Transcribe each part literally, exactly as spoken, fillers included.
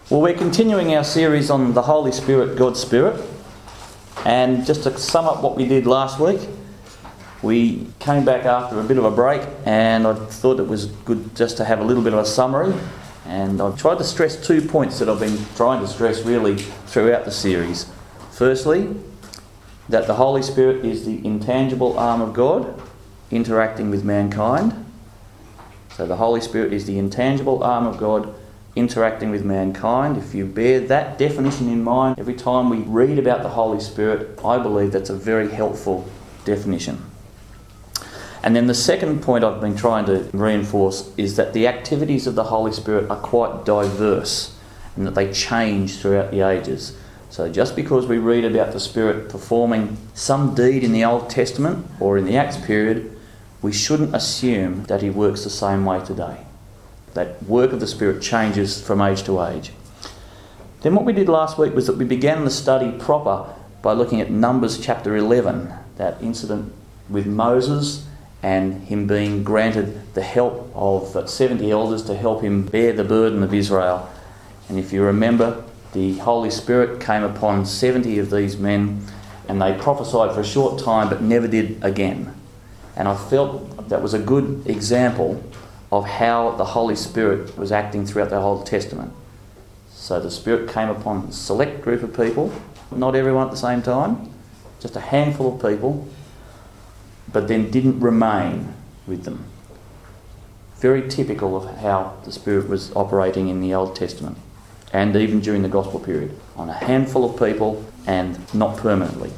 Well, we're continuing our series on the Holy Spirit, God's Spirit. And just to sum up what we did last week, we came back after a bit of a break, and I thought it was good just to have a little bit of a summary. And I've tried to stress two points that I've been trying to stress really throughout the series. Firstly, that the Holy Spirit is the intangible arm of God interacting with mankind. So the Holy Spirit is the intangible arm of God interacting with mankind. If you bear that definition in mind every time we read about the Holy Spirit, I believe that's a very helpful definition. And then the second point I've been trying to reinforce is that the activities of the Holy Spirit are quite diverse and that they change throughout the ages. So just because we read about the Spirit performing some deed in the Old Testament or in the Acts period, we shouldn't assume that he works the same way today. That work of the Spirit changes from age to age. Then what we did last week was that we began the study proper by looking at Numbers chapter eleven, that incident with Moses and him being granted the help of seventy elders to help him bear the burden of Israel. And if you remember, the Holy Spirit came upon seventy of these men and they prophesied for a short time but never did again. And I felt that was a good example of how the Holy Spirit was acting throughout the Old Testament. So the Spirit came upon a select group of people, not everyone at the same time, just a handful of people, but then didn't remain with them. Very typical of how the Spirit was operating in the Old Testament, and even during the Gospel period, on a handful of people and not permanently.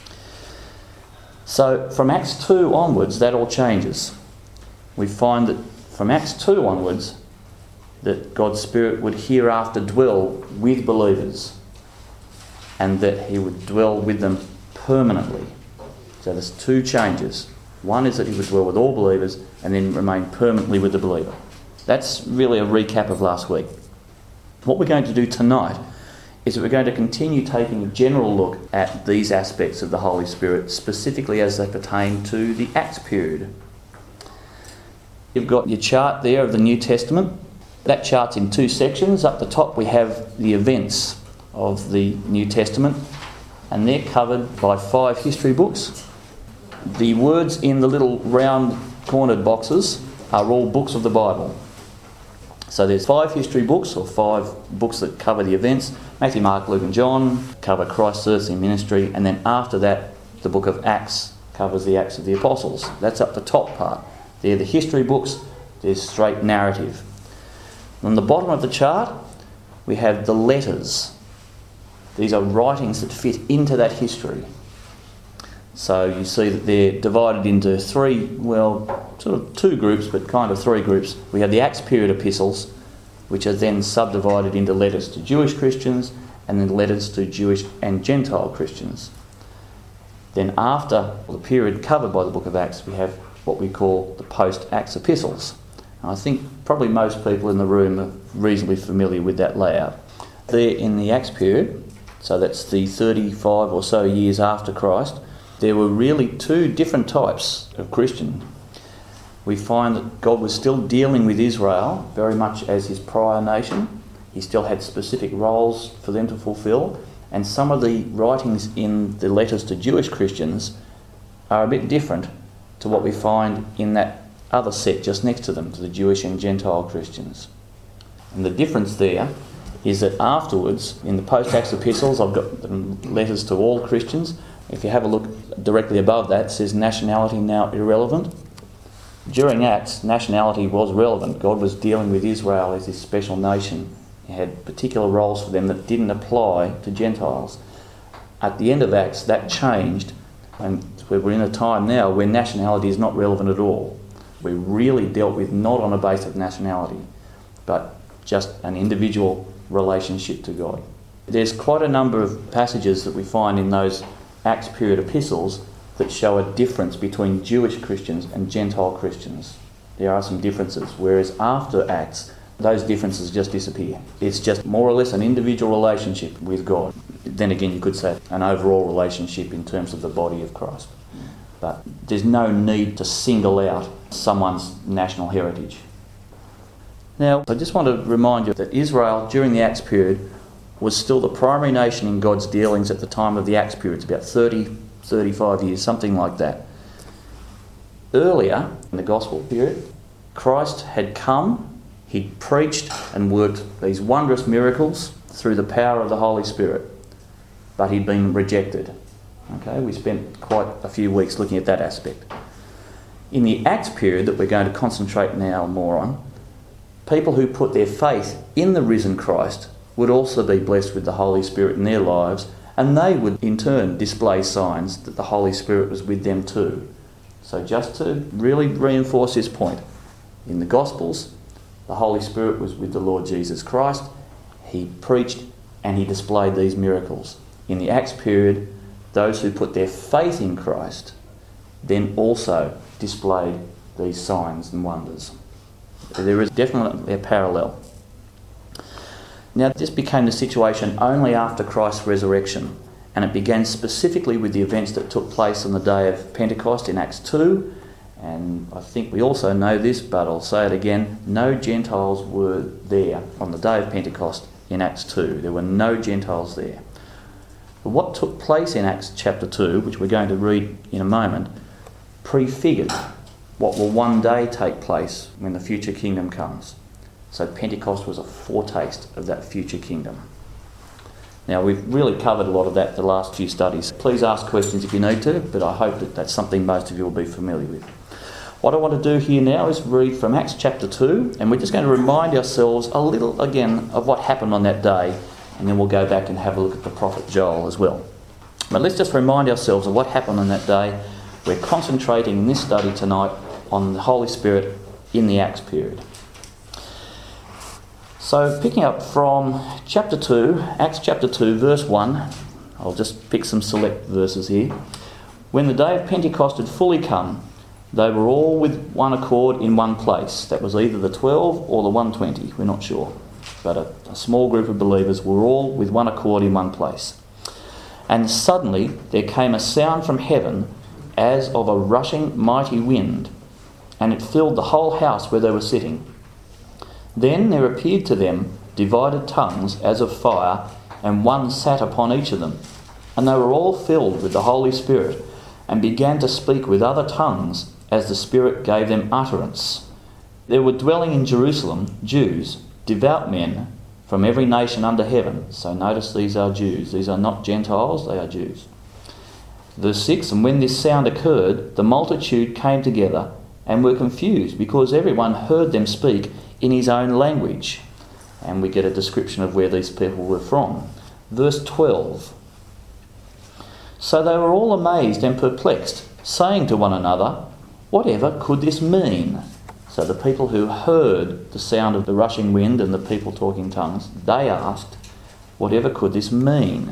So from Acts two onwards, that all changes. We find that from Acts two onwards, that God's Spirit would hereafter dwell with believers and that he would dwell with them permanently. So there's two changes. One is that he would dwell with all believers and then remain permanently with the believer. That's really a recap of last week. What we're going to do tonight is that we're going to continue taking a general look at these aspects of the Holy Spirit, specifically as they pertain to the Acts period. You've got your chart there of the New Testament. That chart's in two sections. Up the top we have the events of the New Testament, and they're covered by five history books. The words in the little round cornered boxes are all books of the Bible. So there's five history books, or five books that cover the events. Matthew, Mark, Luke and John cover Christ's earthly ministry, and then after that the book of Acts covers the Acts of the Apostles. That's up the top part. They're the history books, there's straight narrative. On the bottom of the chart, we have the letters. These are writings that fit into that history. So you see that they're divided into three, well, sort of two groups, but kind of three groups. We have the Acts period epistles, which are then subdivided into letters to Jewish Christians and then letters to Jewish and Gentile Christians. Then after the period covered by the book of Acts, we have what we call the post-Acts epistles. And I think probably most people in the room are reasonably familiar with that layout. There in the Acts period, so that's the thirty-five or so years after Christ, there were really two different types of Christian. We find that God was still dealing with Israel very much as his prior nation. He still had specific roles for them to fulfill, and some of the writings in the letters to Jewish Christians are a bit different to what we find in that other set just next to them, to the Jewish and Gentile Christians. And the difference there is that afterwards, in the post-Acts epistles, I've got letters to all Christians. If you have a look directly above that, it says nationality now irrelevant. During Acts, nationality was relevant. God was dealing with Israel as his special nation. He had particular roles for them that didn't apply to Gentiles. At the end of Acts, that changed, and we're in a time now where nationality is not relevant at all. We're really dealt with not on a basis of nationality, but just an individual relationship to God. There's quite a number of passages that we find in those Acts period epistles that show a difference between Jewish Christians and Gentile Christians. There are some differences, whereas after Acts, those differences just disappear. It's just more or less an individual relationship with God. Then again, you could say an overall relationship in terms of the body of Christ. But there's no need to single out someone's national heritage. Now, I just want to remind you that Israel, during the Acts period, was still the primary nation in God's dealings at the time of the Acts period. It's about thirty, thirty-five years, something like that. Earlier, in the Gospel period, Christ had come, he preached and worked these wondrous miracles through the power of the Holy Spirit, but he'd been rejected. Okay, we spent quite a few weeks looking at that aspect. In the Acts period that we're going to concentrate now more on, people who put their faith in the risen Christ would also be blessed with the Holy Spirit in their lives, and they would in turn display signs that the Holy Spirit was with them too. So just to really reinforce this point, in the Gospels, the Holy Spirit was with the Lord Jesus Christ. He preached and he displayed these miracles. In the Acts period, those who put their faith in Christ then also displayed these signs and wonders. There is definitely a parallel. Now, this became the situation only after Christ's resurrection, and it began specifically with the events that took place on the day of Pentecost in Acts two, and I think we also know this, but I'll say it again, no Gentiles were there on the day of Pentecost in Acts two. There were no Gentiles there. But what took place in Acts chapter two, which we're going to read in a moment, prefigured what will one day take place when the future kingdom comes. So Pentecost was a foretaste of that future kingdom. Now, we've really covered a lot of that the last few studies. Please ask questions if you need to, but I hope that that's something most of you will be familiar with. What I want to do here now is read from Acts chapter two, and we're just going to remind ourselves a little again of what happened on that day, and then we'll go back and have a look at the prophet Joel as well. But let's just remind ourselves of what happened on that day. We're concentrating in this study tonight on the Holy Spirit in the Acts period. So picking up from chapter two, Acts chapter two, verse one, I'll just pick some select verses here. When the day of Pentecost had fully come, they were all with one accord in one place. That was either the twelve or the one hundred twenty, we're not sure. But a, a small group of believers were all with one accord in one place. And suddenly there came a sound from heaven as of a rushing mighty wind, and it filled the whole house where they were sitting. Then there appeared to them divided tongues as of fire, and one sat upon each of them. And they were all filled with the Holy Spirit, and began to speak with other tongues as the Spirit gave them utterance. There were dwelling in Jerusalem Jews, devout men from every nation under heaven. So notice these are Jews. These are not Gentiles, they are Jews. Verse six, and when this sound occurred, the multitude came together and were confused, because everyone heard them speak in his own language. And we get a description of where these people were from. Verse twelve. So they were all amazed and perplexed, saying to one another, whatever could this mean? So the people who heard the sound of the rushing wind and the people talking tongues, they asked, whatever could this mean?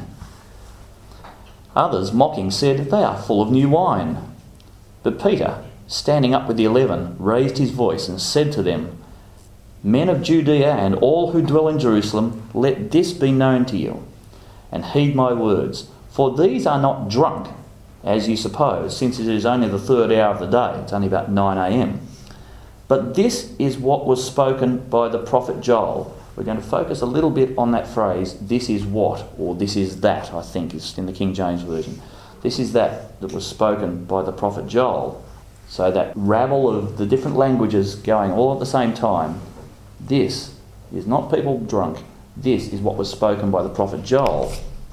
Others, mocking, said, they are full of new wine. But Peter, standing up with the eleven, raised his voice and said to them, Men of Judea and all who dwell in Jerusalem, let this be known to you, and heed my words. For these are not drunk, as you suppose, since it is only the third hour of the day. It's only about nine a.m. But this is what was spoken by the prophet Joel. We're going to focus a little bit on that phrase, this is what, or this is that, I think is in the King James Version. This is that that was spoken by the prophet Joel. So that rabble of the different languages going all at the same time, this is not people drunk. This is what was spoken by the prophet Joel.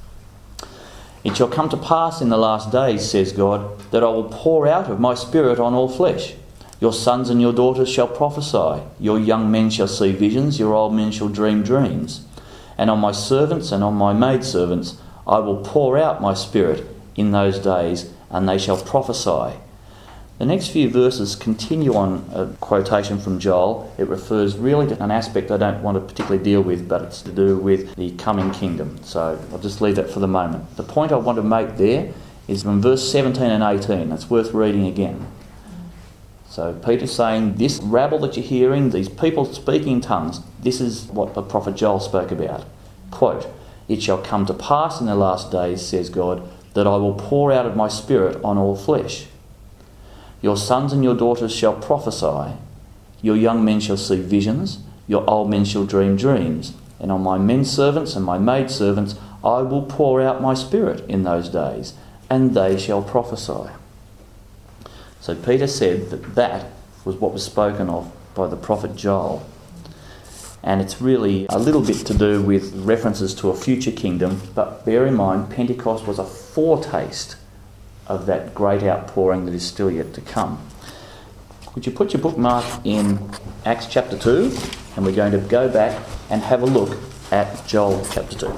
It shall come to pass in the last days, says God, that I will pour out of my spirit on all flesh. Your sons and your daughters shall prophesy. Your young men shall see visions. Your old men shall dream dreams. And on my servants and on my maidservants I will pour out my spirit in those days, and they shall prophesy. The next few verses continue on a quotation from Joel. It refers really to an aspect I don't want to particularly deal with, but it's to do with the coming kingdom. So I'll just leave that for the moment. The point I want to make there is from verse seventeen and eighteen. It's worth reading again. So Peter's saying, this rabble that you're hearing, these people speaking in tongues, this is what the prophet Joel spoke about. Quote, It shall come to pass in the last days, says God, that I will pour out of my spirit on all flesh. Your sons and your daughters shall prophesy. Your young men shall see visions. your old men shall dream dreams, and on my men servants and my maid servants I will pour out my spirit in those days, and they shall prophesy. So Peter said that that was what was spoken of by the prophet Joel. And it's really a little bit to do with references to a future kingdom, but bear in mind Pentecost was a foretaste of that great outpouring that is still yet to come. Would you put your bookmark in Acts chapter two, and we're going to go back and have a look at Joel chapter two.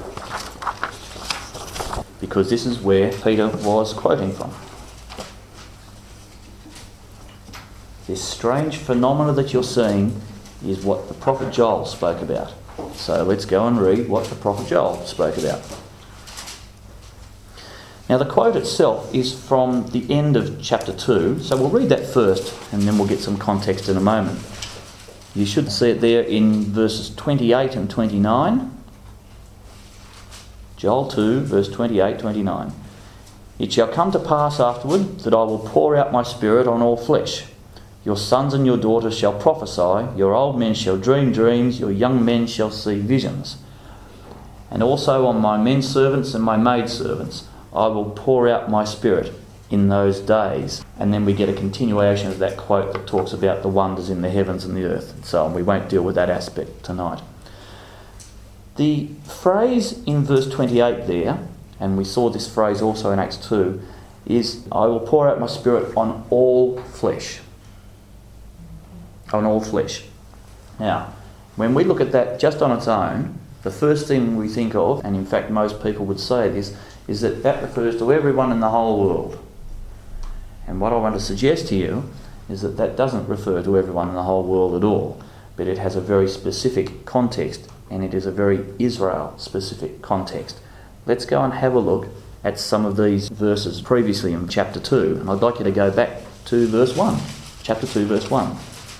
Because this is where Peter was quoting from. This strange phenomena that you're seeing is what the prophet Joel spoke about. So let's go and read what the prophet Joel spoke about. Now the quote itself is from the end of chapter two, so we'll read that first and then we'll get some context in a moment. You should see it there in verses twenty-eight and twenty-nine. Joel two, verse twenty-eight, twenty-nine. It shall come to pass afterward that I will pour out my spirit on all flesh. Your sons and your daughters shall prophesy, your old men shall dream dreams, your young men shall see visions. And also on my men servants and my maid servants I will pour out my spirit in those days. And then we get a continuation of that quote that talks about the wonders in the heavens and the earth and so on. We won't deal with that aspect tonight. The phrase in verse twenty-eight there, and we saw this phrase also in Acts two, is I will pour out my spirit on all flesh. On all flesh. Now, when we look at that just on its own, the first thing we think of, and in fact most people would say this, is that that refers to everyone in the whole world. And what I want to suggest to you is that that doesn't refer to everyone in the whole world at all, but it has a very specific context, and it is a very Israel-specific context. Let's go and have a look at some of these verses previously in chapter two, and I'd like you to go back to verse one. Chapter two, verse one.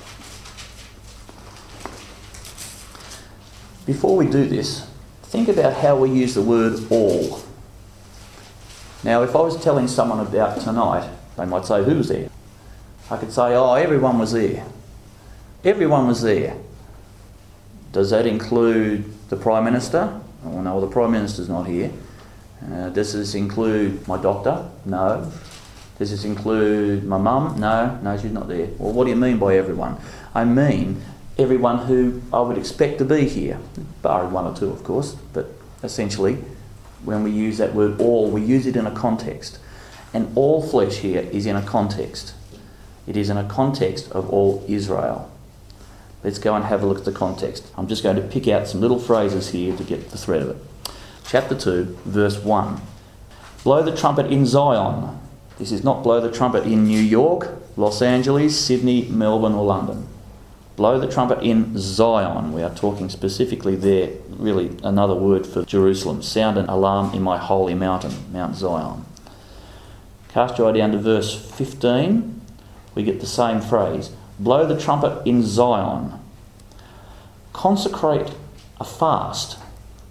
Before we do this, think about how we use the word all. Now, if I was telling someone about tonight, they might say, who was there? I could say, oh, everyone was there. Everyone was there. Does that include the Prime Minister? Oh, no, the Prime Minister's not here. Uh, does this include my doctor? No. Does this include my mum? No. No, she's not there. Well, what do you mean by everyone? I mean everyone who I would expect to be here, barring one or two, of course, but essentially, when we use that word all, we use it in a context. And all flesh here is in a context. It is in a context of all Israel. Let's go and have a look at the context. I'm just going to pick out some little phrases here to get the thread of it. Chapter two, verse one. Blow the trumpet in Zion. This is not blow the trumpet in New York, Los Angeles, Sydney, Melbourne or London. Blow the trumpet in Zion. We are talking specifically there, really another word for Jerusalem. Sound an alarm in my holy mountain, Mount Zion. Cast your eye down to verse fifteen. We get the same phrase. Blow the trumpet in Zion. Consecrate a fast.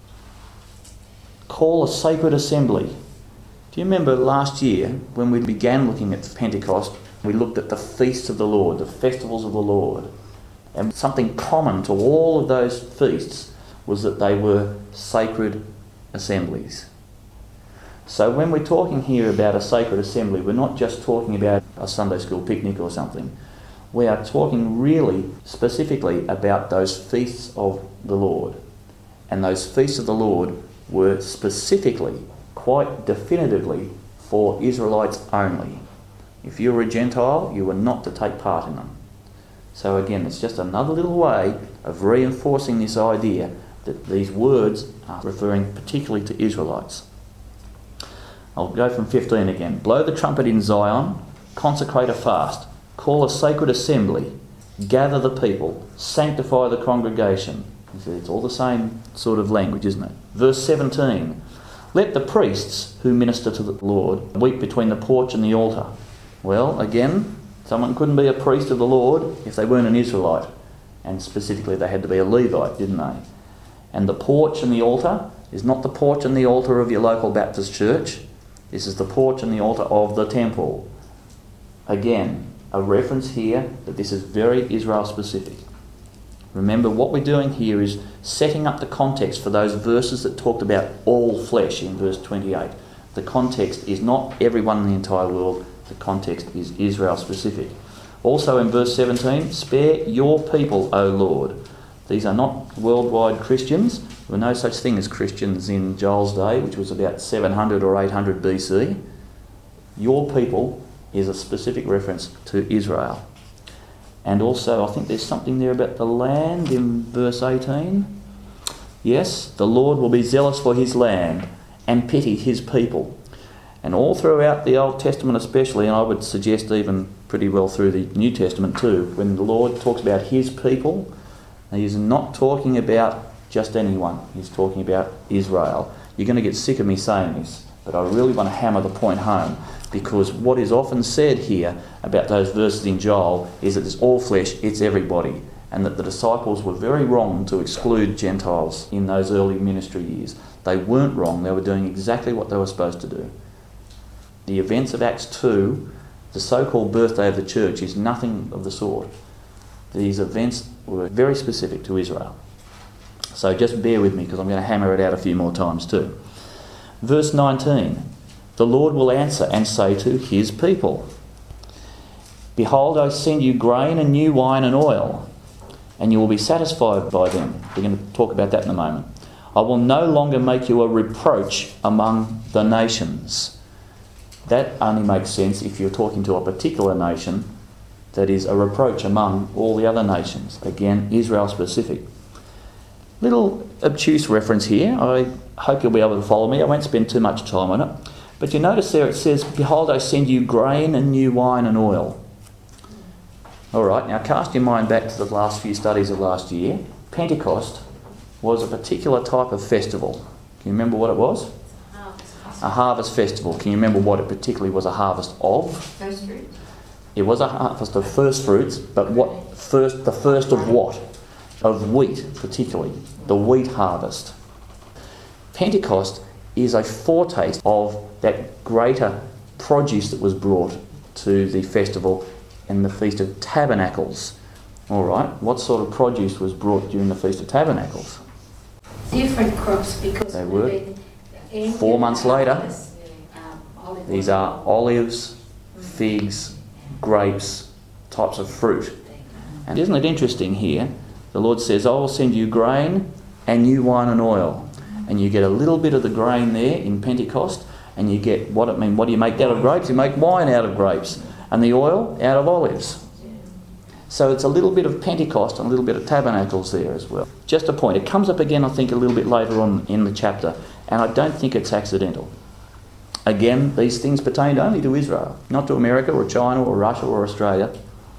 Call a sacred assembly. Do you remember last year when we began looking at Pentecost, we looked at the feasts of the Lord, the festivals of the Lord. And something common to all of those feasts was that they were sacred assemblies. So when we're talking here about a sacred assembly, we're not just talking about a Sunday school picnic or something. We are talking really specifically about those feasts of the Lord. And those feasts of the Lord were specifically, quite definitively, for Israelites only. If you were a Gentile, you were not to take part in them. So again, it's just another little way of reinforcing this idea that these words are referring particularly to Israelites. I'll go from fifteen again. Blow the trumpet in Zion, consecrate a fast, call a sacred assembly, gather the people, sanctify the congregation. It's all the same sort of language, isn't it? Verse seventeen. Let the priests who minister to the Lord weep between the porch and the altar. Well, again, someone couldn't be a priest of the Lord if they weren't an Israelite. And specifically they had to be a Levite, didn't they? And the porch and the altar is not the porch and the altar of your local Baptist church. This is the porch and the altar of the temple. Again, a reference here that this is very Israel specific. Remember, what we're doing here is setting up the context for those verses that talked about all flesh in verse twenty-eight. The context is not everyone in the entire world. The context is Israel specific. Also in verse seventeen, spare your people, O Lord. These are not worldwide Christians. There were no such thing as Christians in Joel's day, which was about seven hundred or eight hundred B C. Your people is a specific reference to Israel. And also, I think there's something there about the land in verse eighteen. Yes, the Lord will be zealous for his land and pity his people. And all throughout the Old Testament especially, and I would suggest even pretty well through the New Testament too, when the Lord talks about his people, he's not talking about just anyone. He's talking about Israel. You're going to get sick of me saying this, but I really want to hammer the point home, because what is often said here about those verses in Joel is that it's all flesh, it's everybody, and that the disciples were very wrong to exclude Gentiles in those early ministry years. They weren't wrong, they were doing exactly what they were supposed to do. The events of Acts two, the so-called birthday of the church, is nothing of the sort. These events were very specific to Israel. So just bear with me, because I'm going to hammer it out a few more times too. Verse nineteen, the Lord will answer and say to his people, behold, I send you grain and new wine and oil, and you will be satisfied by them. We're going to talk about that in a moment. I will no longer make you a reproach among the nations. That only makes sense if you're talking to a particular nation that is a reproach among all the other nations. Again, Israel specific. Little obtuse reference here. I hope you'll be able to follow me. I won't spend too much time on it. But you notice there it says, behold, I send you grain and new wine and oil. All right, now cast your mind back to the last few studies of last year. Pentecost was a particular type of festival. Can you remember what it was? Harvest. A harvest festival. Can you remember what it particularly was a harvest of? First fruits. It was a harvest of first fruits, but what first? The first of what? Of wheat, particularly. The wheat harvest. Pentecost is a foretaste of that greater produce that was brought to the festival in the Feast of Tabernacles. All right, what sort of produce was brought during the Feast of Tabernacles? Different crops, because they were. Four months later, these are olives, figs, grapes, types of fruit. And isn't it interesting here? The Lord says, I will send you grain and new wine and oil. And you get a little bit of the grain there in Pentecost, and you get, what it mean, what do you make out of grapes? You make wine out of grapes. And the oil out of olives. So it's a little bit of Pentecost and a little bit of Tabernacles there as well. Just a point. It comes up again, I think, a little bit later on in the chapter, and I don't think it's accidental. Again, these things pertained only to Israel, not to America or China or Russia or Australia.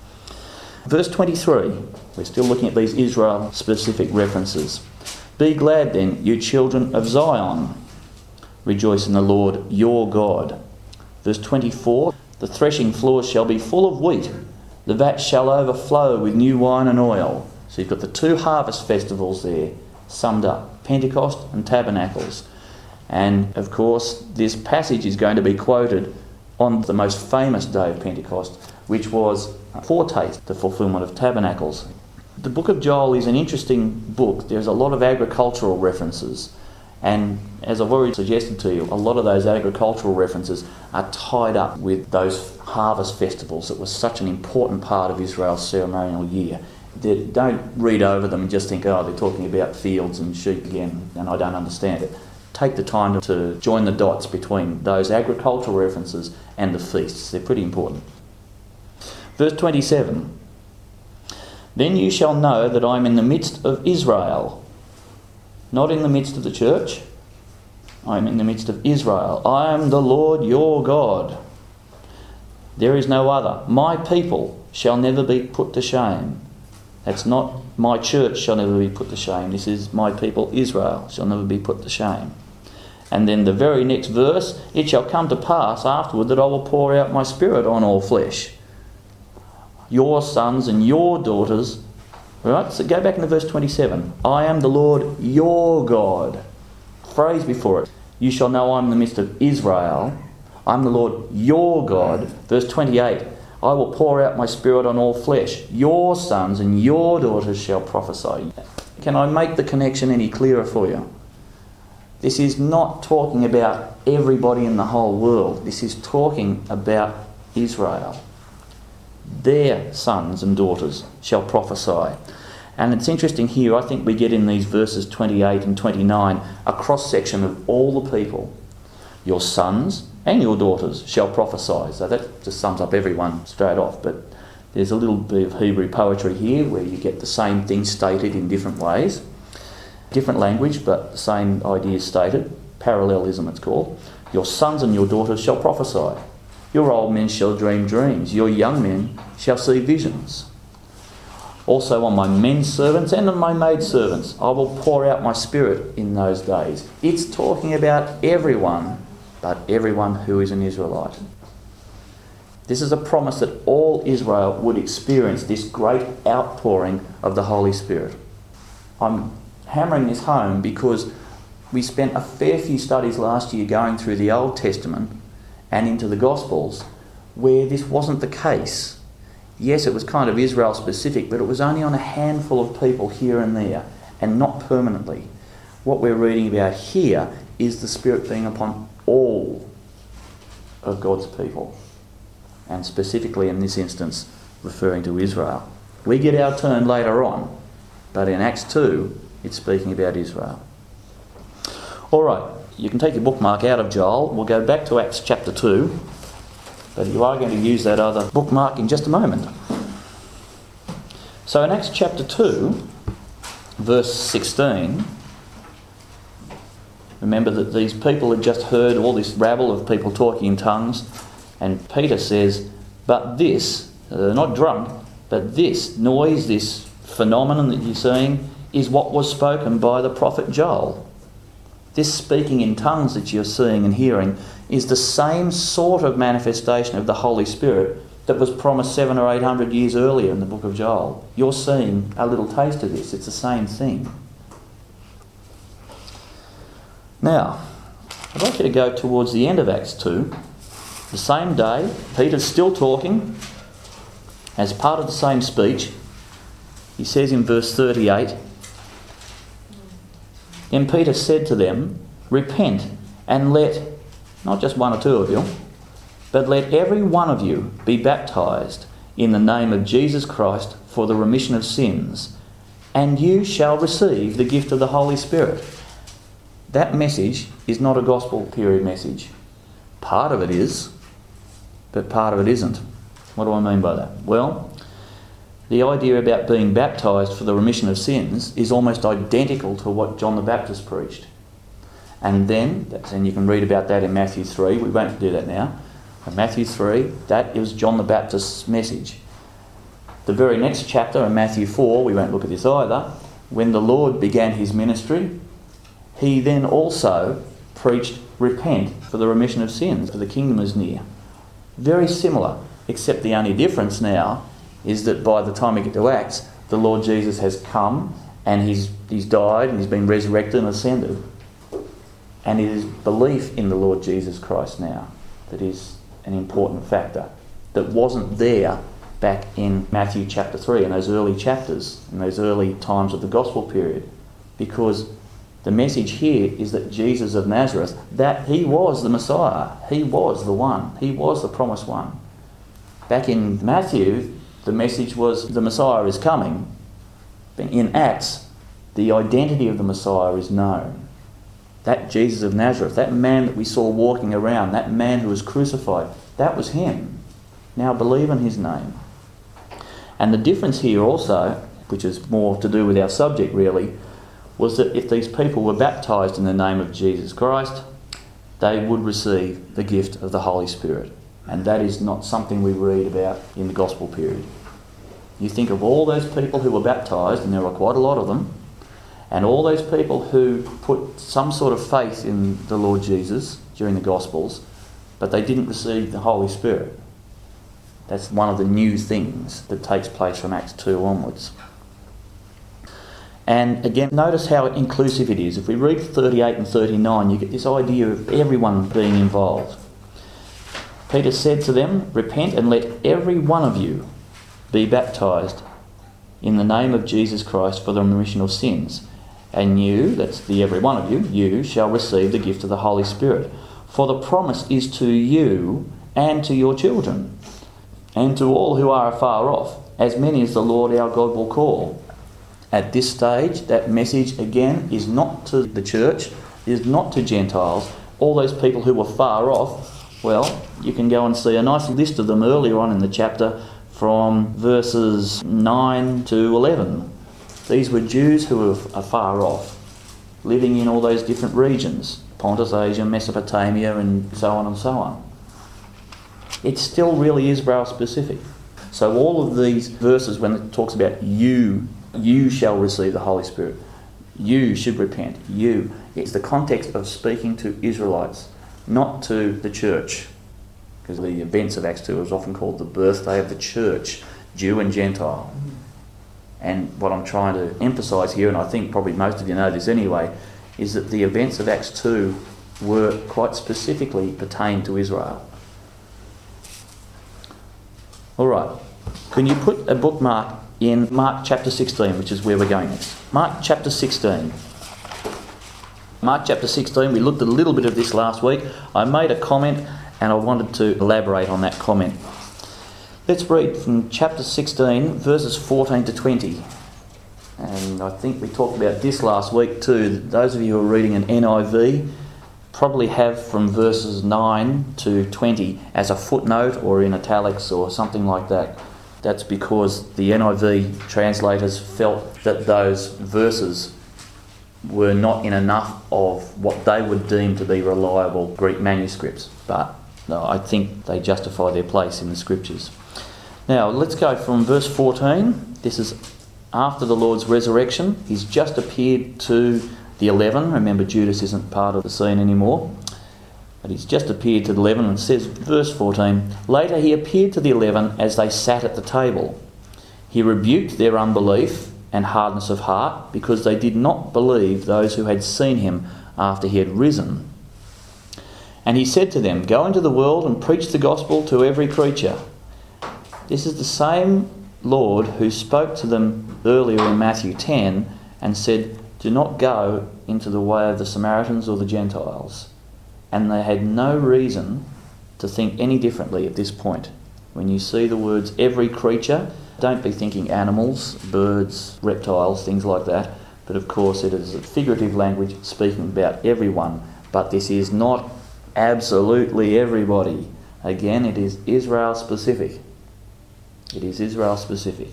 Verse twenty-three, we're still looking at these Israel-specific references. Be glad then, you children of Zion. Rejoice in the Lord your God. Verse twenty-four, the threshing floors shall be full of wheat. The vat shall overflow with new wine and oil. So you've got the two harvest festivals there summed up, Pentecost and Tabernacles. And of course, this passage is going to be quoted on the most famous day of Pentecost, which was a foretaste, the fulfilment of Tabernacles. The book of Joel is an interesting book. There's a lot of agricultural references. And as I've already suggested to you, a lot of those agricultural references are tied up with those harvest festivals that was such an important part of Israel's ceremonial year. They don't read over them and just think, oh, they're talking about fields and sheep again, and I don't understand it. Take the time to join the dots between those agricultural references and the feasts. They're pretty important. Verse twenty-seven. Then you shall know that I am in the midst of Israel. Not in the midst of the church. I am in the midst of Israel. I am the Lord your God. There is no other. My people shall never be put to shame. That's not my church shall never be put to shame. This is my people Israel shall never be put to shame. And then the very next verse, it shall come to pass afterward that I will pour out my spirit on all flesh. Your sons and your daughters. Right, so go back into verse twenty-seven. I am the Lord your God. Phrase before it. You shall know I am in the midst of Israel. I am the Lord your God. Verse twenty-eight. I will pour out my Spirit on all flesh. Your sons and your daughters shall prophesy. Can I make the connection any clearer for you? This is not talking about everybody in the whole world. This is talking about Israel. Their sons and daughters shall prophesy. And it's interesting here, I think we get in these verses twenty-eight and twenty-nine a cross-section of all the people. Your sons and your daughters shall prophesy. So that just sums up everyone straight off. But there's a little bit of Hebrew poetry here where you get the same thing stated in different ways. Different language, but the same idea stated. Parallelism it's called. Your sons and your daughters shall prophesy. Your old men shall dream dreams. Your young men shall see visions. Also on my men servants and on my maid servants I will pour out my Spirit in those days. It's talking about everyone, but everyone who is an Israelite. This is a promise that all Israel would experience this great outpouring of the Holy Spirit. I'm hammering this home because we spent a fair few studies last year going through the Old Testament and into the Gospels where this wasn't the case. Yes, it was kind of Israel specific, but it was only on a handful of people here and there and not permanently. What we're reading about here is the Spirit being upon all of God's people, and specifically in this instance referring to Israel. We get our turn later on, but in Acts two it's speaking about Israel. Alright, you can take your bookmark out of Joel. We'll go back to Acts chapter two, but you are going to use that other bookmark in just a moment. So in Acts chapter two, verse sixteen, remember that these people had just heard all this rabble of people talking in tongues, and Peter says, but this, they're not drunk, but this noise, this phenomenon that you're seeing, is what was spoken by the prophet Joel. This speaking in tongues that you're seeing and hearing is the same sort of manifestation of the Holy Spirit that was promised seven or eight hundred years earlier in the book of Joel. You're seeing a little taste of this. It's the same thing. Now, I'd like you to go towards the end of Acts two. The same day, Peter's still talking. As part of the same speech, he says in verse thirty-eight, then Peter said to them, repent and let, not just one or two of you, but let every one of you be baptized in the name of Jesus Christ for the remission of sins, and you shall receive the gift of the Holy Spirit. That message is not a gospel period message. Part of it is, but part of it isn't. What do I mean by that? Well, the idea about being baptised for the remission of sins is almost identical to what John the Baptist preached. And then, that's, and you can read about that in Matthew three, we won't do that now. In Matthew three, that is John the Baptist's message. The very next chapter in Matthew four, we won't look at this either, when the Lord began his ministry, he then also preached, repent for the remission of sins, for the kingdom is near. Very similar, except the only difference now is that by the time we get to Acts, the Lord Jesus has come and he's, he's died and he's been resurrected and ascended. And it is belief in the Lord Jesus Christ now that is an important factor that wasn't there back in Matthew chapter three, in those early chapters, in those early times of the gospel period. Because the message here is that Jesus of Nazareth, that he was the Messiah. He was the one. He was the promised one. Back in Matthew, the message was the Messiah is coming. But in Acts, the identity of the Messiah is known. That Jesus of Nazareth, that man that we saw walking around, that man who was crucified, that was him. Now believe in his name. And the difference here also, which is more to do with our subject really, was that if these people were baptised in the name of Jesus Christ, they would receive the gift of the Holy Spirit. And that is not something we read about in the gospel period. You think of all those people who were baptised, and there were quite a lot of them, and all those people who put some sort of faith in the Lord Jesus during the Gospels, but they didn't receive the Holy Spirit. That's one of the new things that takes place from Acts two onwards. And again, notice how inclusive it is. If we read thirty-eight and thirty-nine, you get this idea of everyone being involved. Peter said to them, "Repent and let every one of you be baptized in the name of Jesus Christ for the remission of sins. And you," that's the every one of you, "you shall receive the gift of the Holy Spirit. For the promise is to you and to your children, and to all who are afar off, as many as the Lord our God will call." At this stage, that message again is not to the church, is not to Gentiles. All those people who were far off, well, you can go and see a nice list of them earlier on in the chapter from verses nine to eleven. These were Jews who were afar off, living in all those different regions, Pontus, Asia, Mesopotamia, and so on and so on. It's still really Israel specific. So all of these verses, when it talks about you, you shall receive the Holy Spirit, you should repent, you, it's the context of speaking to Israelites, not to the church. Because the events of Acts two is often called the birthday of the church, Jew and Gentile. And what I'm trying to emphasise here, and I think probably most of you know this anyway, is that the events of Acts two were quite specifically pertained to Israel. Alright, can you put a bookmark in Mark chapter sixteen, which is where we're going next. Mark chapter sixteen. Mark chapter sixteen, we looked at a little bit of this last week. I made a comment and I wanted to elaborate on that comment. Let's read from chapter sixteen, verses fourteen to twenty. And I think we talked about this last week too. Those of you who are reading an N I V probably have from verses nine to twenty as a footnote or in italics or something like that. That's because the N I V translators felt that those verses were not in enough of what they would deem to be reliable Greek manuscripts. But no, I think they justify their place in the scriptures. Now, let's go from verse fourteen. This is after the Lord's resurrection. He's just appeared to the eleven. Remember, Judas isn't part of the scene anymore. But he's just appeared to the eleven, and says, verse fourteen, "Later he appeared to the eleven as they sat at the table. He rebuked their unbelief and hardness of heart, because they did not believe those who had seen him after he had risen. And he said to them, 'Go into the world and preach the gospel to every creature.'" This is the same Lord who spoke to them earlier in Matthew ten and said, "Do not go into the way of the Samaritans or the Gentiles." And they had no reason to think any differently at this point. When you see the words every creature, don't be thinking animals, birds, reptiles, things like that. But of course it is a figurative language speaking about everyone. But this is not absolutely everybody. Again, it is Israel specific. It is Israel specific.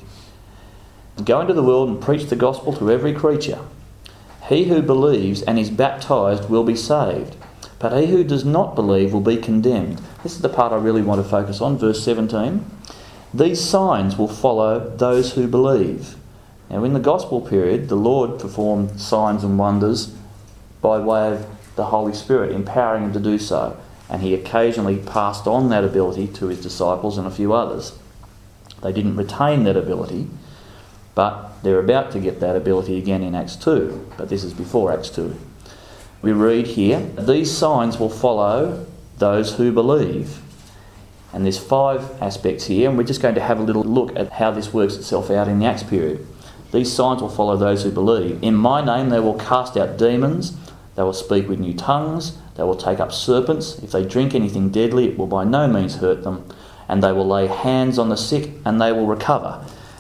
"Go into the world and preach the gospel to every creature. He who believes and is baptized will be saved, but he who does not believe will be condemned." This is the part I really want to focus on, verse seventeen. "These signs will follow those who believe." Now, in the gospel period, the Lord performed signs and wonders by way of the Holy Spirit, empowering him to do so. And he occasionally passed on that ability to his disciples and a few others. They didn't retain that ability, but they're about to get that ability again in Acts two. But this is before Acts two. We read here, "These signs will follow those who believe." And there's five aspects here, and we're just going to have a little look at how this works itself out in the Acts period. "These signs will follow those who believe. In my name they will cast out demons, they will speak with new tongues, they will take up serpents. If they drink anything deadly, it will by no means hurt them. And they will lay hands on the sick and they will recover."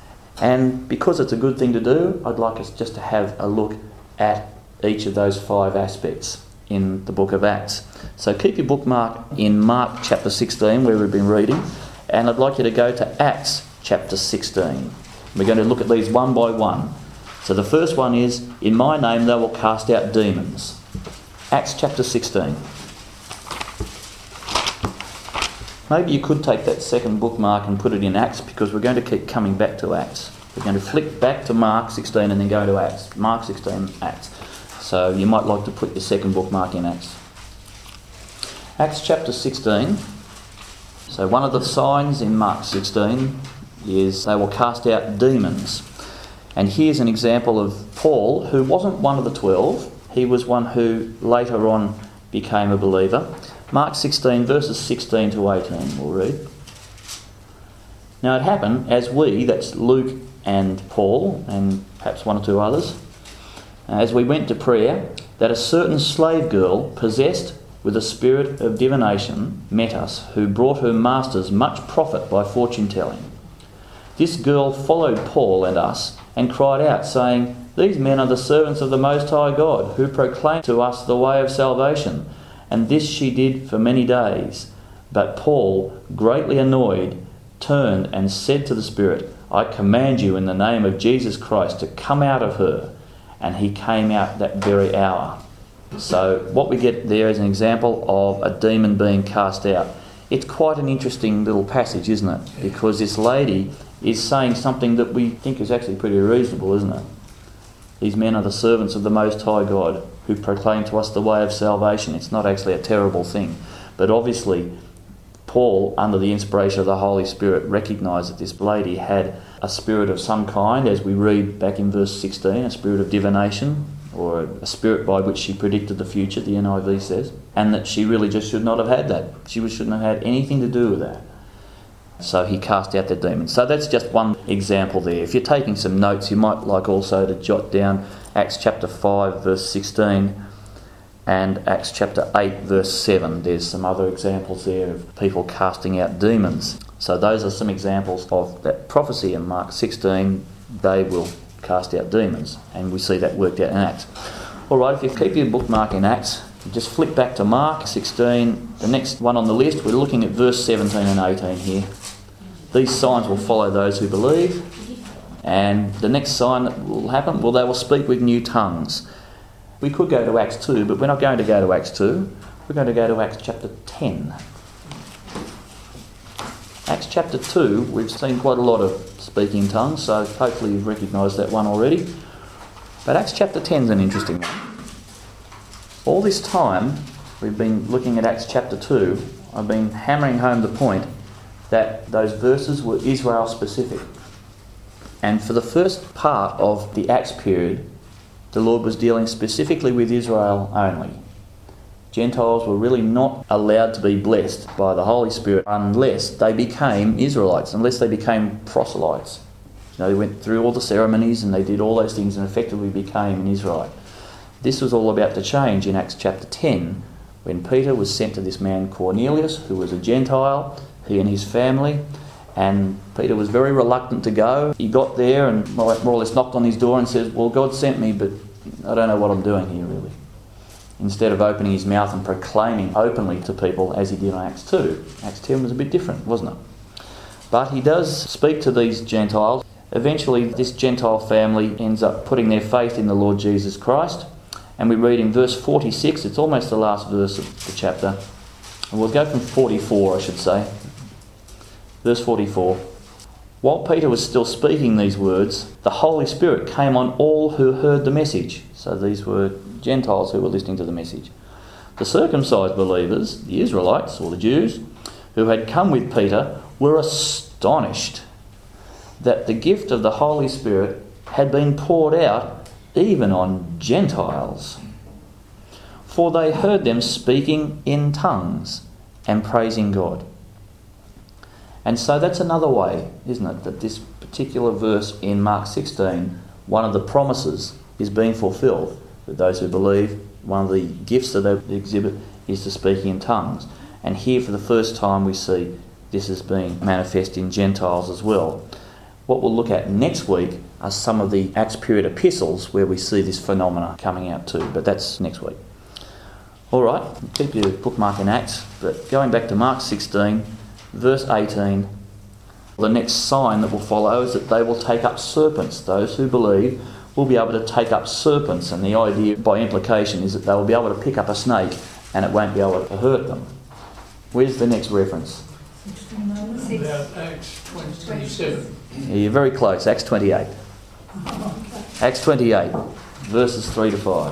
And because it's a good thing to do, I'd like us just to have a look at each of those five aspects in the book of Acts. So keep your bookmark in Mark chapter sixteen, where we've been reading, and I'd like you to go to Acts chapter sixteen. We're going to look at these one by one. So the first one is, "In my name they will cast out demons." Acts chapter sixteen. Maybe you could take that second bookmark and put it in Acts, because we're going to keep coming back to Acts. We're going to flick back to Mark sixteen and then go to Acts. Mark sixteen, Acts. So you might like to put your second bookmark in Acts. Acts chapter sixteen. So one of the signs in Mark sixteen is they will cast out demons. And here's an example of Paul, who wasn't one of the twelve. He was one who later on became a believer. Mark sixteen, verses sixteen to eighteen, we'll read. Now it happened, as we, that's Luke and Paul, and perhaps one or two others, as we went to prayer, that a certain slave girl, possessed with a spirit of divination, met us, who brought her masters much profit by fortune-telling. This girl followed Paul and us, and cried out, saying, These men are the servants of the Most High God, who proclaim to us the way of salvation. And this she did for many days. But Paul, greatly annoyed, turned and said to the spirit, I command you in the name of Jesus Christ to come out of her. And he came out that very hour. So what we get there is an example of a demon being cast out. It's quite an interesting little passage, isn't it? Because this lady is saying something that we think is actually pretty reasonable, isn't it? These men are the servants of the Most High God, who proclaim to us the way of salvation. It's not actually a terrible thing. But obviously, Paul, under the inspiration of the Holy Spirit, recognised that this lady had a spirit of some kind, as we read back in verse sixteen, a spirit of divination, or a spirit by which she predicted the future, the N I V says, and that she really just should not have had that. She shouldn't have had anything to do with that. So he cast out the demons. So that's just one example there. If you're taking some notes, you might like also to jot down Acts chapter five, verse sixteen, and Acts chapter eight, verse seven. There's some other examples there of people casting out demons. So those are some examples of that prophecy in Mark sixteen. They will cast out demons, and we see that worked out in Acts. All right, if you keep your bookmark in Acts, just flick back to Mark sixteen. The next one on the list, we're looking at verse seventeen and eighteen here. These signs will follow those who believe. And the next sign that will happen, well, they will speak with new tongues. We could go to Acts two, but we're not going to go to Acts two. We're going to go to Acts chapter ten. Acts chapter two, we've seen quite a lot of speaking in tongues, so hopefully you've recognised that one already. But Acts chapter ten is an interesting one. All this time, we've been looking at Acts chapter two. I've been hammering home the point that those verses were Israel specific. And for the first part of the Acts period, the Lord was dealing specifically with Israel only. Gentiles were really not allowed to be blessed by the Holy Spirit unless they became Israelites, unless they became proselytes. You know, they went through all the ceremonies and they did all those things and effectively became an Israelite. This was all about to change in Acts chapter ten, when Peter was sent to this man Cornelius, who was a Gentile, he and his family, and Peter was very reluctant to go. He got there and more or less knocked on his door and says, well, God sent me, but I don't know what I'm doing here really. Instead of opening his mouth and proclaiming openly to people as he did on Acts two. Acts ten was a bit different, wasn't it? But he does speak to these Gentiles. Eventually this Gentile family ends up putting their faith in the Lord Jesus Christ. And we read in verse forty-six, it's almost the last verse of the chapter. And we'll go from forty-four, I should say. Verse forty-four. While Peter was still speaking these words, the Holy Spirit came on all who heard the message. So these were Gentiles who were listening to the message. The circumcised believers, the Israelites or the Jews, who had come with Peter, were astonished that the gift of the Holy Spirit had been poured out even on Gentiles. For they heard them speaking in tongues and praising God. And so that's another way, isn't it, that this particular verse in Mark sixteen, one of the promises is being fulfilled. That those who believe, one of the gifts that they exhibit is the speaking in tongues. And here for the first time we see this is being manifest in Gentiles as well. What we'll look at next week are some of the Acts period epistles where we see this phenomena coming out too, but that's next week. All right, keep your bookmark in Acts, but going back to Mark sixteen, verse eighteen, the next sign that will follow is that they will take up serpents. Those who believe will be able to take up serpents, and the idea by implication is that they will be able to pick up a snake and it won't be able to hurt them. Where's the next reference? About Acts twenty-seven. Yeah, you're very close, Acts twenty-eight. Acts twenty-eight, verses three to five.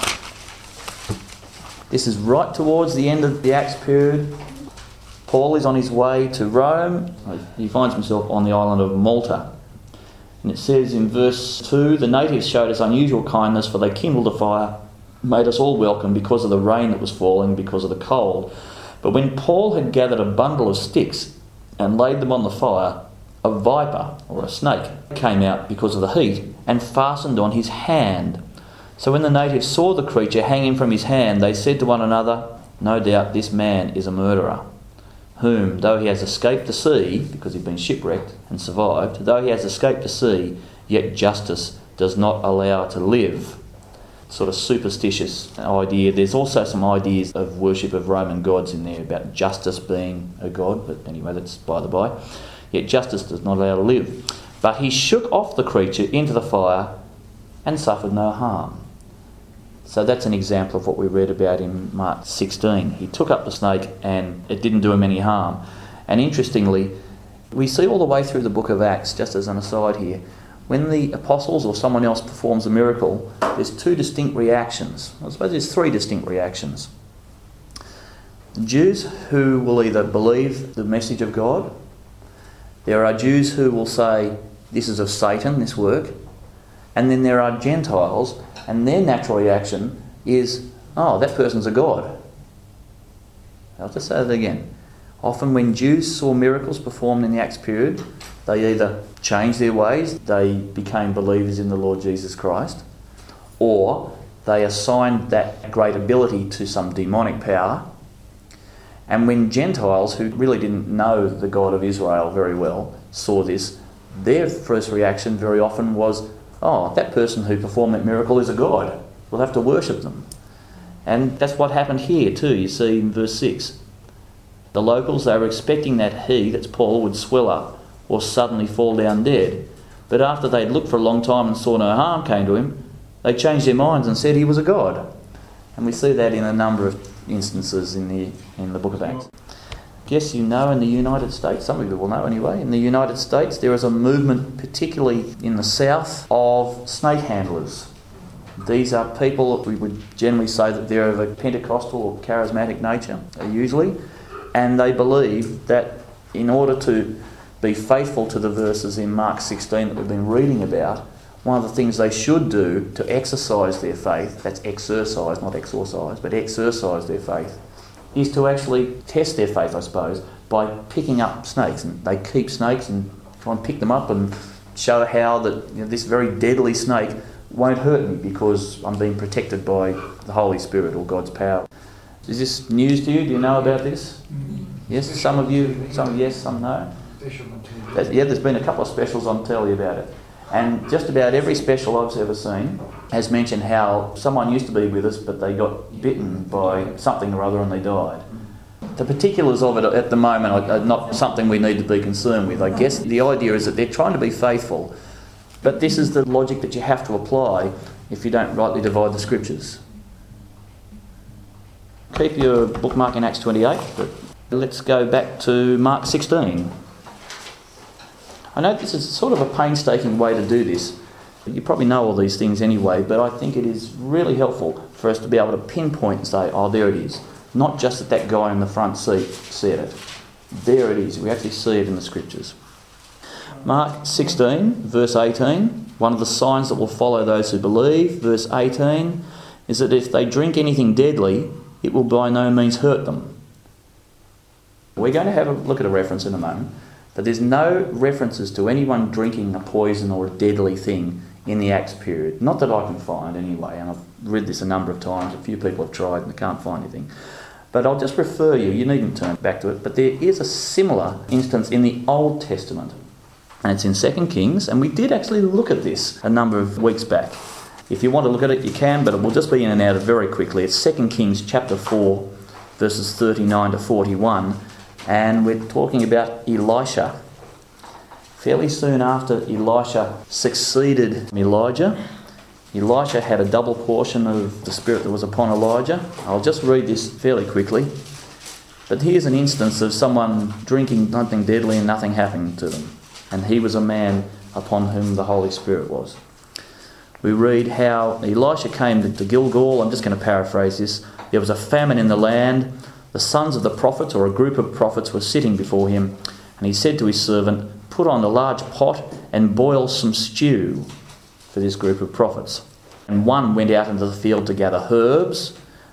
This is right towards the end of the Acts period. Paul is on his way to Rome. He finds himself on the island of Malta. And it says in verse two, the natives showed us unusual kindness, for they kindled a fire, made us all welcome because of the rain that was falling, because of the cold. But when Paul had gathered a bundle of sticks and laid them on the fire, a viper, or a snake, came out because of the heat and fastened on his hand. So when the natives saw the creature hanging from his hand, they said to one another, "No doubt this man is a murderer, whom, though he has escaped the sea," because he'd been shipwrecked and survived, "though he has escaped the sea, yet justice does not allow to live." Sort of superstitious idea. There's also some ideas of worship of Roman gods in there about justice being a god, but anyway, that's by the by. Yet justice does not allow to live. But he shook off the creature into the fire and suffered no harm. So that's an example of what we read about in Mark sixteen. He took up the snake and it didn't do him any harm. And interestingly, we see all the way through the book of Acts, just as an aside here, when the apostles or someone else performs a miracle, there's two distinct reactions. I suppose there's three distinct reactions. The Jews who will either believe the message of God. There are Jews who will say, this is of Satan, this work. And then there are Gentiles, and their natural reaction is, oh, that person's a god. I'll just say that again. Often when Jews saw miracles performed in the Acts period, they either changed their ways, they became believers in the Lord Jesus Christ, or they assigned that great ability to some demonic power. And when Gentiles, who really didn't know the God of Israel very well, saw this, their first reaction very often was, oh, that person who performed that miracle is a god. We'll have to worship them. And that's what happened here too, you see in verse six. The locals, they were expecting that he, that's Paul, would swell up or suddenly fall down dead. But after they'd looked for a long time and saw no harm came to him, they changed their minds and said he was a god. And we see that in a number of instances in the in the book of Acts. Yes, you know in the United States, some of you will know anyway, in the United States there is a movement, particularly in the south, of snake handlers. These are people that we would generally say that they're of a Pentecostal or charismatic nature, usually, and they believe that in order to be faithful to the verses in Mark sixteen that we've been reading about, one of the things they should do to exercise their faith, that's exercise, not exorcise, but exercise their faith, is to actually test their faith, I suppose, by picking up snakes. And they keep snakes and try and pick them up and show how that, you know, this very deadly snake won't hurt me because I'm being protected by the Holy Spirit or God's power. Is this news to you? Do you know about this? Yes, some of you, some yes, some no. Yeah, there's been a couple of specials on telly about it. And just about every special I've ever seen has mentioned how someone used to be with us but they got bitten by something or other and they died. The particulars of it at the moment are not something we need to be concerned with. I guess the idea is that they're trying to be faithful, but this is the logic that you have to apply if you don't rightly divide the scriptures. Keep your bookmark in Acts twenty-eight, but let's go back to Mark sixteen. I know this is sort of a painstaking way to do this. You probably know all these things anyway, but I think it is really helpful for us to be able to pinpoint and say, oh, there it is. Not just that that guy in the front seat said it. There it is. We actually see it in the scriptures. Mark sixteen, verse eighteen, one of the signs that will follow those who believe, verse eighteen, is that if they drink anything deadly, it will by no means hurt them. We're going to have a look at a reference in a moment. But there's no references to anyone drinking a poison or a deadly thing in the Acts period. Not that I can find anyway, and I've read this a number of times. A few people have tried and they can't find anything. But I'll just refer you, you needn't turn back to it, but there is a similar instance in the Old Testament. And it's in Second Kings, and we did actually look at this a number of weeks back. If you want to look at it, you can, but it will just be in and out very quickly. It's Second Kings chapter four, verses thirty-nine to forty-one. And we're talking about Elisha. Fairly soon after Elisha succeeded Elijah, Elisha had a double portion of the Spirit that was upon Elijah. I'll just read this fairly quickly. But here's an instance of someone drinking something deadly and nothing happening to them. And he was a man upon whom the Holy Spirit was. We read how Elisha came to Gilgal. I'm just going to paraphrase this. There was a famine in the land. The sons of the prophets, or a group of prophets, were sitting before him, and he said to his servant, "Put on a large pot and boil some stew for this group of prophets." And one went out into the field to gather herbs,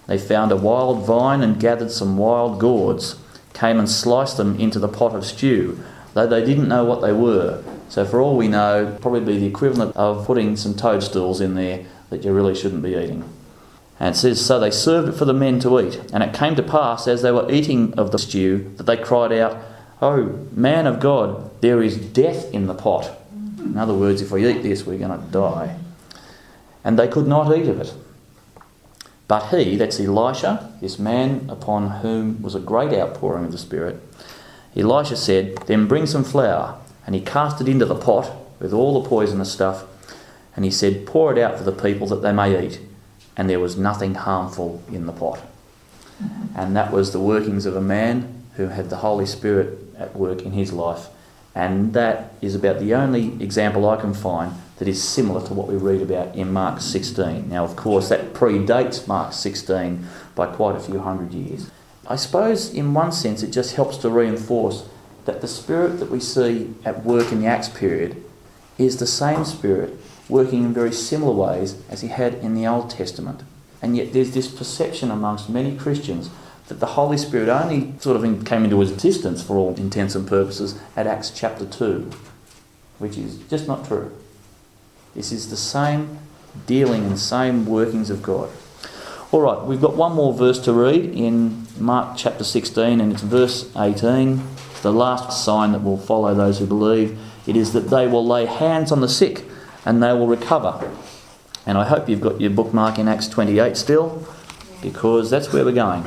They found a wild vine and gathered some wild gourds, came and sliced them into the pot of stew, though they didn't know what they were. So for all we know, probably be the equivalent of putting some toadstools in there that you really shouldn't be eating. And it says, so they served it for the men to eat. And it came to pass, as they were eating of the stew, that they cried out, "Oh, man of God, there is death in the pot." In other words, if we eat this, we're going to die. And they could not eat of it. But he, that's Elisha, this man upon whom was a great outpouring of the Spirit, Elisha said, "Then bring some flour." And he cast it into the pot with all the poisonous stuff. And he said, "Pour it out for the people that they may eat." And there was nothing harmful in the pot. And that was the workings of a man who had the Holy Spirit at work in his life. And that is about the only example I can find that is similar to what we read about in Mark sixteen. Now, of course, that predates Mark sixteen by quite a few hundred years. I suppose in one sense it just helps to reinforce that the Spirit that we see at work in the Acts period is the same Spirit working in very similar ways as he had in the Old Testament. And yet there's this perception amongst many Christians that the Holy Spirit only sort of came into existence for all intents and purposes at Acts chapter two, which is just not true. This is the same dealing and same workings of God. All right, we've got one more verse to read in Mark chapter sixteen, and it's verse eighteen. It's the last sign that will follow those who believe. It is that they will lay hands on the sick and they will recover. And I hope you've got your bookmark in Acts twenty-eight still, because that's where we're going.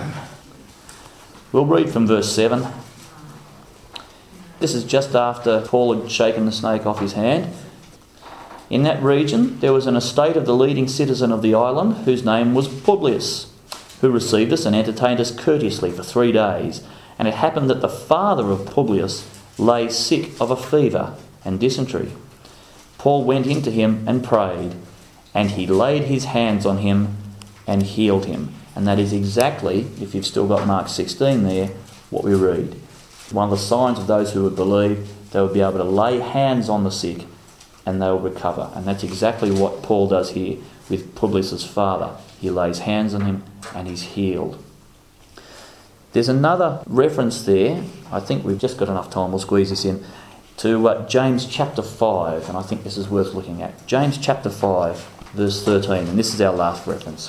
We'll read from verse seven. This is just after Paul had shaken the snake off his hand. In that region there was an estate of the leading citizen of the island, whose name was Publius, who received us and entertained us courteously for three days. And it happened that the father of Publius lay sick of a fever and dysentery. Paul went in to him and prayed, and he laid his hands on him and healed him. And that is exactly, if you've still got Mark sixteen there, what we read. One of the signs of those who would believe, they would be able to lay hands on the sick and they will recover. And that's exactly what Paul does here with Publius' father. He lays hands on him and he's healed. There's another reference there. I think we've just got enough time, we'll squeeze this in, to uh, James chapter five, and I think this is worth looking at. James chapter five, verse thirteen, and this is our last reference.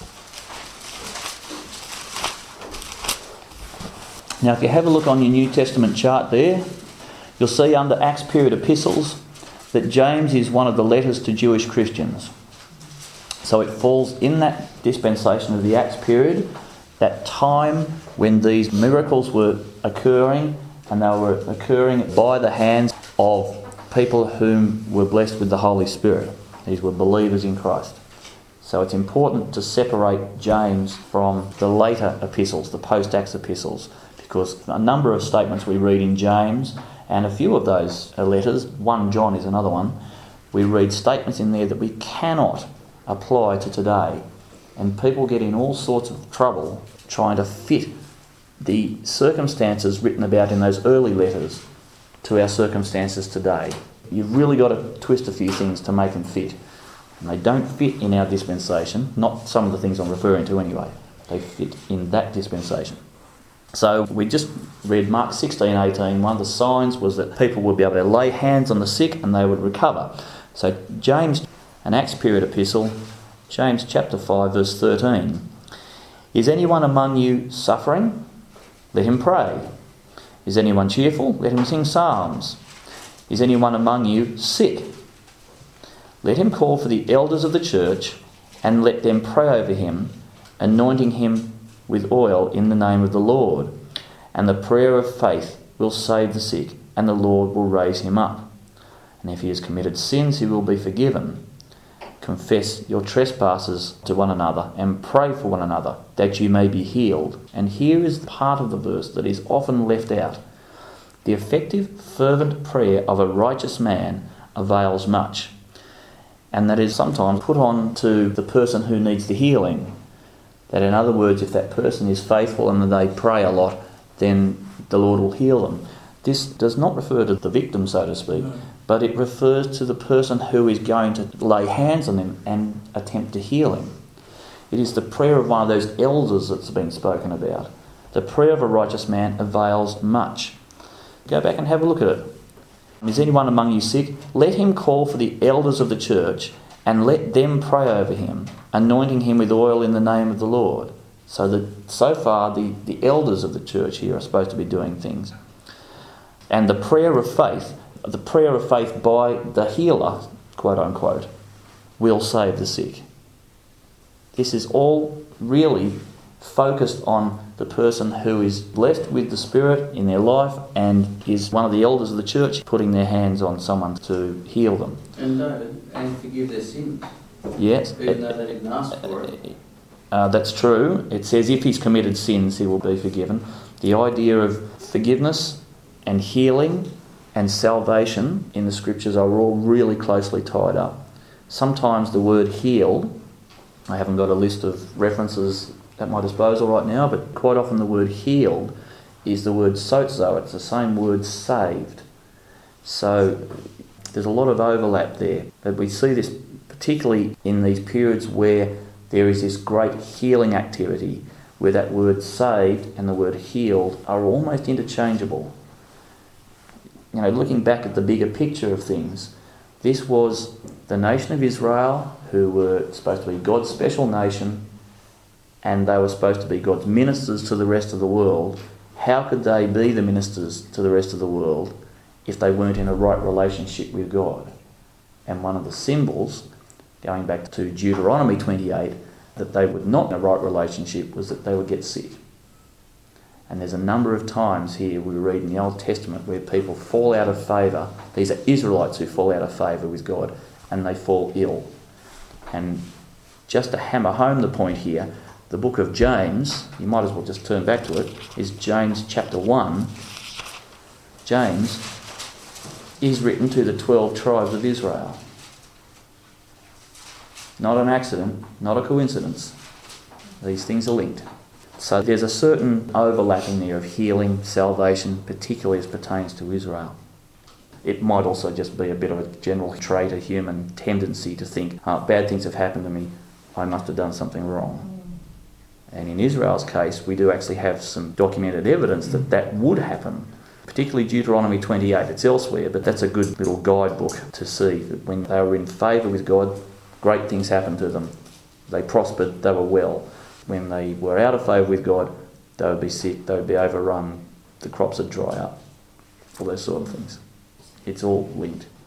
Now, if you have a look on your New Testament chart there, you'll see under Acts period epistles that James is one of the letters to Jewish Christians. So it falls in that dispensation of the Acts period, that time when these miracles were occurring, and they were occurring by the hands of people whom were blessed with the Holy Spirit. These were believers in Christ. So it's important to separate James from the later epistles, the post-Acts epistles, because a number of statements we read in James, and a few of those letters, First John is another one, we read statements in there that we cannot apply to today. And people get in all sorts of trouble trying to fit the circumstances written about in those early letters to our circumstances today. You've really got to twist a few things to make them fit. And they don't fit in our dispensation, not some of the things I'm referring to anyway. They fit in that dispensation. So we just read Mark sixteen eighteen. One of the signs was that people would be able to lay hands on the sick and they would recover. So James, an Acts period epistle, James chapter five verse thirteen. Is anyone among you suffering? Let him pray. Is anyone cheerful? Let him sing psalms. Is anyone among you sick? Let him call for the elders of the church and let them pray over him, anointing him with oil in the name of the Lord. And the prayer of faith will save the sick, and the Lord will raise him up. And if he has committed sins, he will be forgiven. Confess your trespasses to one another and pray for one another, that you may be healed. And here is part of the verse that is often left out. The effective, fervent prayer of a righteous man avails much. And that is sometimes put on to the person who needs the healing. That in other words, if that person is faithful and they pray a lot, then the Lord will heal them. This does not refer to the victim, so to speak, no. But it refers to the person who is going to lay hands on them and attempt to heal him. It is the prayer of one of those elders that's been spoken about. The prayer of a righteous man avails much. Go back and have a look at it. Is anyone among you sick? Let him call for the elders of the church and let them pray over him, anointing him with oil in the name of the Lord. So that so far the, the elders of the church here are supposed to be doing things. And the prayer of faith, the prayer of faith by the healer, quote unquote, will save the sick. This is all really focused on the person who is blessed with the Spirit in their life and is one of the elders of the church putting their hands on someone to heal them. And David, and forgive their sins. Yes. Even though they didn't ask for it. Uh, that's true. It says if he's committed sins, he will be forgiven. The idea of forgiveness and healing and salvation in the scriptures are all really closely tied up. Sometimes the word healed, I haven't got a list of references at my disposal right now, but quite often the word healed is the word sozo. It's the same word saved. So there's a lot of overlap there. But we see this particularly in these periods where there is this great healing activity, where that word saved and the word healed are almost interchangeable. You know, looking back at the bigger picture of things, this was the nation of Israel, who were supposed to be God's special nation, and they were supposed to be God's ministers to the rest of the world. How could they be the ministers to the rest of the world if they weren't in a right relationship with God? And one of the symbols, going back to Deuteronomy twenty-eight, that they would not in a right relationship was that they would get sick. And there's a number of times here we read in the Old Testament where people fall out of favour. These are Israelites who fall out of favour with God and they fall ill. And just to hammer home the point here, the book of James, you might as well just turn back to it, is James chapter one. James is written to the twelve tribes of Israel. Not an accident, not a coincidence. These things are linked. So there's a certain overlapping there of healing, salvation, particularly as pertains to Israel. It might also just be a bit of a general trait, a human tendency to think, oh, bad things have happened to me, I must have done something wrong. And in Israel's case, we do actually have some documented evidence that that would happen, particularly Deuteronomy twenty-eight. It's elsewhere, but that's a good little guidebook to see that when they were in favour with God, great things happened to them. They prospered, they were well. When they were out of favour with God, they would be sick, they would be overrun, the crops would dry up, all those sort of things. It's all linked.